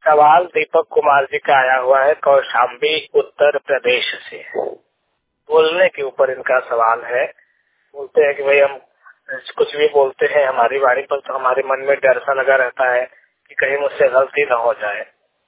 सवाल दीपक कुमार जी का आया हुआ है कौशाम्बी उत्तर प्रदेश से। बोलने के ऊपर इनका सवाल है। बोलते हैं कि भाई हम कुछ भी बोलते हैं हमारी वाणी पर तो हमारे मन में डर सा लगा रहता है कि कहीं मुझसे गलती न हो जाए।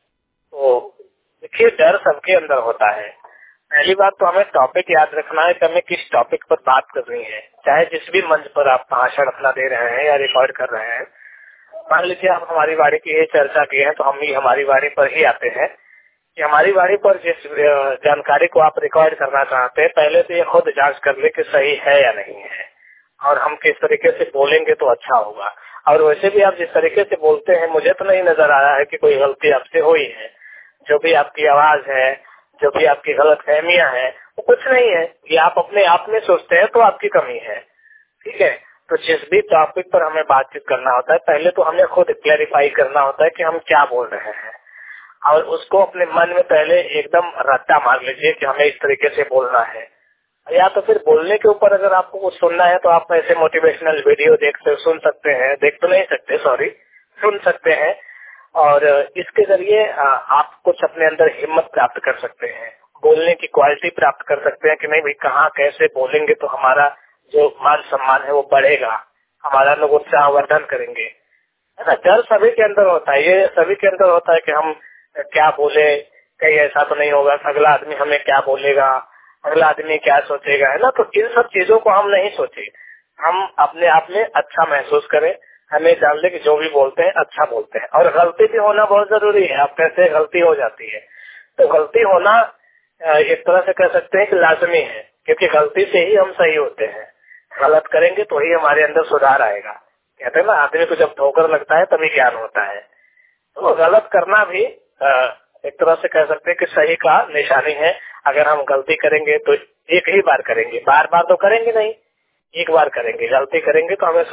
तो देखिए, डर सबके अंदर होता है। पहली बात तो हमें टॉपिक याद रखना है कि हमें किस टॉपिक पर बात करनी है। चाहे जिस भी मंच पर आप भाषण अपना दे रहे हैं या रिकॉर्ड कर रहे हैं, मान लीजिए आप हमारी वाणी की ये चर्चा की है तो हम भी हमारी वाणी पर ही आते हैं कि हमारी वाणी पर जिस जानकारी को आप रिकॉर्ड करना चाहते हैं, पहले तो ये खुद जांच कर ले कि सही है या नहीं है और हम किस तरीके से बोलेंगे तो अच्छा होगा। और वैसे भी आप जिस तरीके से बोलते हैं, मुझे तो नहीं नजर आ रहा है कि कोई गलती आपसे हुई है। जो भी आपकी आवाज है, जो भी आपकी गलत फहमियां है, वो कुछ नहीं है। ये आप अपने आप में सोचते हैं तो आपकी कमी है। ठीक है, तो जिस भी टॉपिक पर हमें बातचीत करना होता है, पहले तो हमें खुद क्लैरिफाई करना होता है कि हम क्या बोल रहे हैं और उसको अपने मन में पहले एकदम रट्टा मार लीजिए कि हमें इस तरीके से बोलना है। या तो फिर बोलने के ऊपर अगर आपको कुछ सुनना है तो आप ऐसे मोटिवेशनल वीडियो सुन सकते हैं, देख तो नहीं सकते, सॉरी, सुन सकते हैं और इसके जरिए आप कुछ अपने अंदर हिम्मत प्राप्त कर सकते हैं, बोलने की क्वालिटी प्राप्त कर सकते हैं कि नहीं भाई कहाँ कैसे बोलेंगे तो हमारा जो मान सम्मान है वो बढ़ेगा, हमारा लोग उत्साहवर्धन करेंगे, है ना। डर सभी के अंदर होता है, ये सभी के अंदर होता है कि हम क्या बोले, कहीं ऐसा तो नहीं होगा, अगला आदमी हमें क्या बोलेगा, अगला आदमी क्या सोचेगा, है ना। तो इन सब चीजों को हम नहीं सोचे, हम अपने आप में अच्छा महसूस करें, हमें जान ले कि जो भी बोलते हैं अच्छा बोलते हैं। और गलती भी होना बहुत जरूरी है। आप कैसे गलती हो जाती है, तो गलती होना एक तरह से कह सकते हैं कि लाजमी है, क्योंकि गलती से ही हम सही होते हैं। गलत करेंगे तो ही हमारे अंदर सुधार आएगा। कहते हैं ना, आदमी को जब ठोकर लगता है तभी ज्ञान होता है। तो गलत करना भी एक तरह से कह सकते हैं कि सही का निशानी है। अगर हम गलती करेंगे तो एक ही बार करेंगे, बार बार तो करेंगे नहीं, एक बार करेंगे। गलती करेंगे तो हमें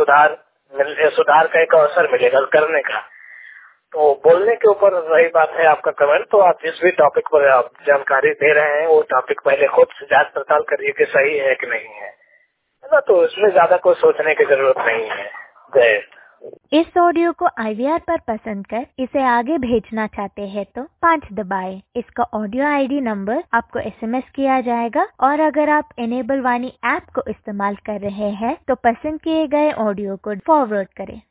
सुधार का एक अवसर मिलेगा करने का। तो बोलने के ऊपर रही बात है आपका कमेंट, तो आप जिस भी टॉपिक पर आप जानकारी दे रहे हैं वो टॉपिक पहले खुद से जांच पड़ताल करिए कि सही है कि नहीं है ना। तो इसमें ज्यादा कुछ सोचने की जरूरत नहीं है। जय। इस ऑडियो को IVR पर पसंद कर इसे आगे भेजना चाहते हैं तो 5 दबाएं। इसका ऑडियो ID नंबर आपको SMS किया जाएगा और अगर आप इनेबल वाणी ऐप को इस्तेमाल कर रहे हैं तो पसंद किए गए ऑडियो को फॉरवर्ड करें।